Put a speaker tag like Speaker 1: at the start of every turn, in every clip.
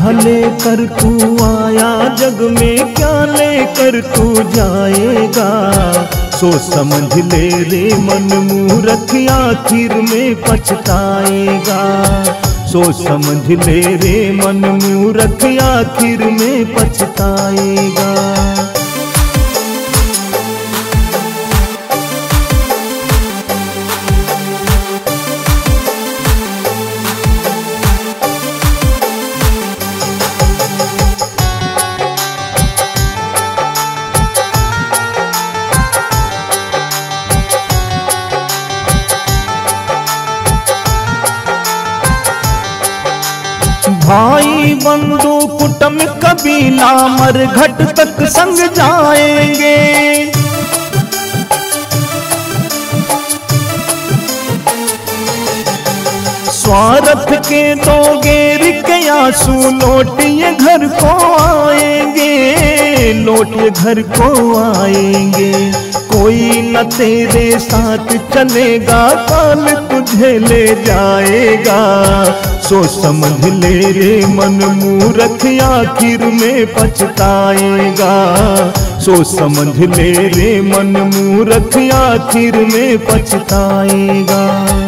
Speaker 1: लेकर तू आया जग में, क्या लेकर तू जाएगा। सोच समझ ले रे मन मूर्ख, आखिर में पछताएगा। सोच समझ ले रे मन मूर्ख, आखिर में पछताएगा। भाई बंधु कुटुंब कबीला मरघट तक संग जाएंगे। स्वार्थ के दो गेर के आंसू लौटिए घर को आएंगे, लौटिए घर को आएंगे। कोई न तेरे साथ चलेगा, काल तुझे ले जाएगा। सोच समझ ले रे मन मूर्ख, आखिर में पछताएगा। सोच समझ ले रे मन मूर्ख, आखिर में पछताएगा।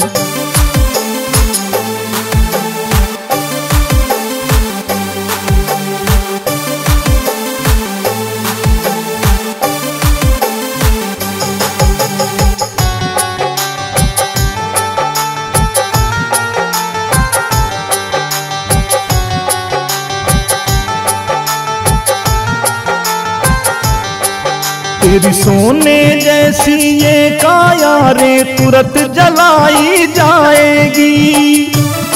Speaker 1: तेरी सोने जैसी ये काया रे तुरंत जलाई जाएगी।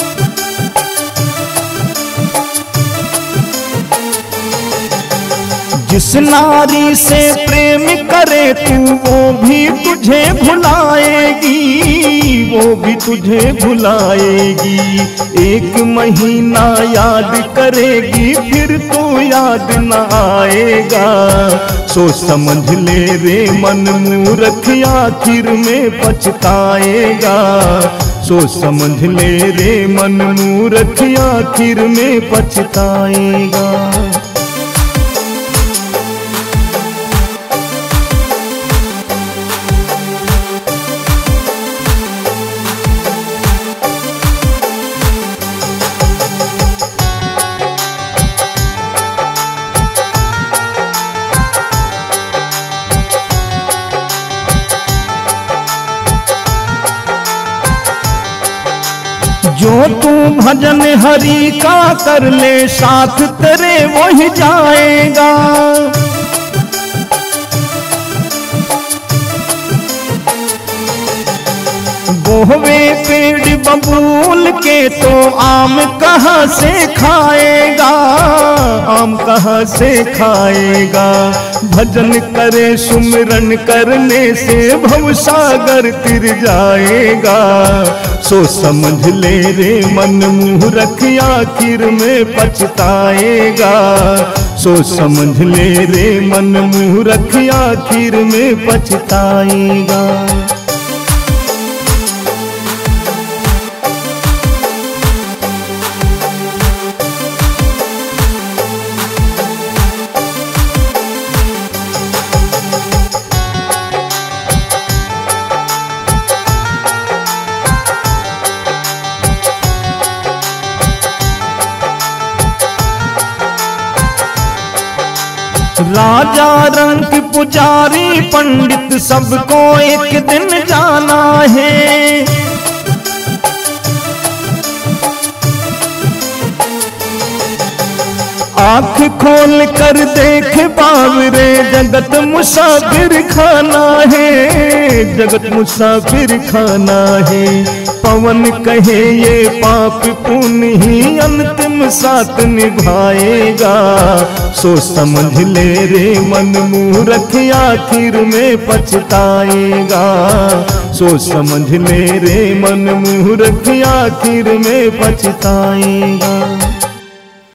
Speaker 1: जिस नारी से प्रेम करे तू, वो भी तुझे भुलाएगी, वो भी तुझे भुलाएगी। एक महीना याद करेगी, फिर तू याद न आएगा। सोच समझ ले रे मन मूर्ख, आखिर में पछताएगा। सोच समझ ले रे मन मूर्ख, आखिर में पछताएगा। जो तू भजन हरि का कर ले, साथ तेरे वही जाएगा। गोहवे पेड़ बबूल के तो आम कहाँ से खाएगा, आम कहाँ से खाएगा। भजन करे सुमिरन करने से भवसागर तिर जाएगा। सोच समझ ले रे मन मूर्ख, आखिर में पछताएगा। सोच समझ ले रे मन मूर्ख, आखिर में पछताएगा। राजा रंग पुजारी पंडित सबको एक दिन जाना है। आँख खोल कर देख बावरे, जगत मुसाफिर खाना है, जगत मुसाफिर खाना है। पवन कहे ये पाप पुण्य ही अंतिम साथ निभाएगा। सोच समझ ले रे मन मूर्ख, आखिर में पछताएगा। सोच समझ ले रे मन मूर्ख, आखिर में पछताएगा।